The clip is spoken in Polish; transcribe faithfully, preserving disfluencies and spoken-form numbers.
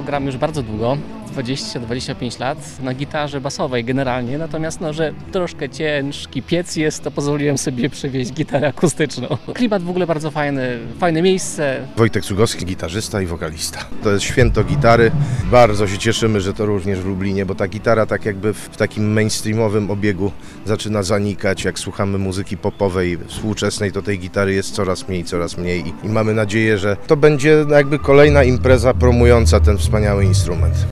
gram już bardzo długo, dwadzieścia dwadzieścia pięć lat, na gitarze basowej generalnie, natomiast no, że troszkę ciężki piec jest, to pozwoliłem sobie przywieźć gitarę akustyczną. Klimat w ogóle bardzo fajny, fajne miejsce. Wojtek Cugowski, gitarzysta i wokalista. To jest święto gitary. Bardzo się cieszymy, że to również w Lublinie, bo ta gitara tak jakby w takim mainstreamowym obiegu zaczyna zanikać. Jak słuchamy muzyki popowej, współczesnej, to tej gitary jest coraz mniej, coraz mniej i, i mamy nadzieję, że to będzie jakby kolejna impreza promująca ten wspaniały instrument.